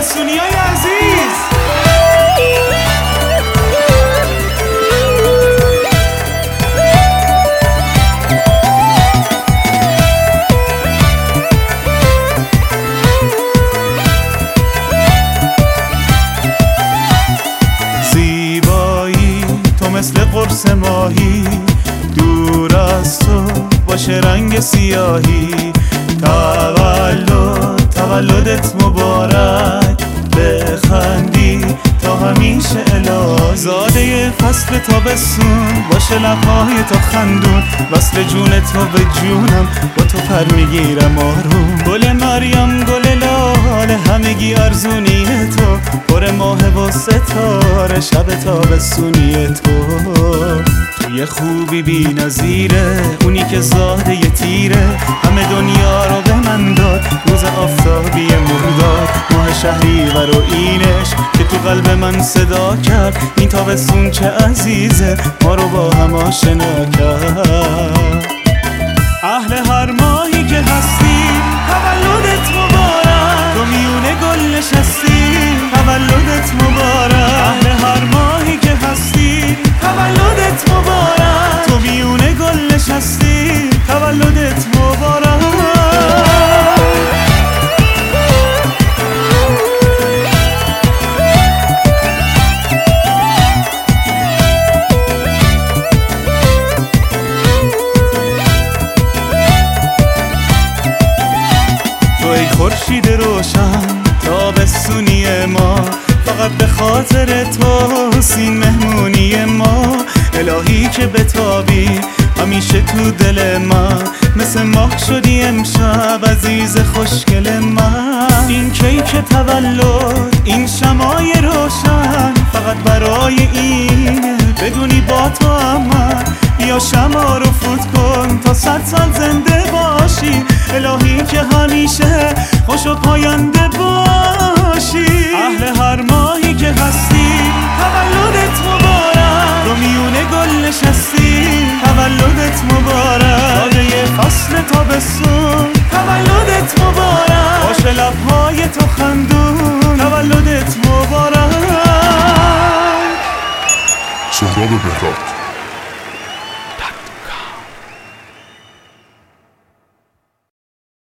تابستونیای عزیز. زیبایی تو مثل قرص ماهی، دور از تو باشه رنگ سیاهی. تولدت مبارک، بخندی تا همیشه الهی. زاده فصل تابستون باشه لبهای تو خندون، وصل جون تو به جونم با تو پر میگیرم آروم. گل مریم گل لاله همگی ارزونی تو، پر ماه و ستاره شب تابستونی تو. توی خوبی بی نظیره، اونی که زاده ی تیره، همه دنیا رو به من داد. روز آفتابی مرداد، ماه شهریور و اینش که تو قلب من صدا کرد. این تابستون چه عزیزه، ما رو با هم آشنا کرد. اهل هر ماهی که هستی تولدت مبارک، تو میونه گل نشستی تولدت مبارک. اهل هر ماهی که هستی تولدت مبارک، تو میونه گل نشستی تولدت مبارک. خورشید روشن تابستونی ما، فقط به خاطر تو سین مهمونی ما. الهی که بتابی همیشه تو دل من، مثل ماه شدی امشب عزیز خوشگل من. این کیک تولد این شمعای روشن، فقط برای اینه بدونی با تو من. بیا شمع رو فوت کن تا 100 سال زنده باشی، الهی که همیشه خوش و پاینده باشی. اهل هر ماهی که هستی تولدت مبارک، تو میونه گل نشستی تولدت مبارک. زاده فصل تابستون تولدت مبارک، باشه لبهای تو خندون تولدت مبارک. سهراب بهراد.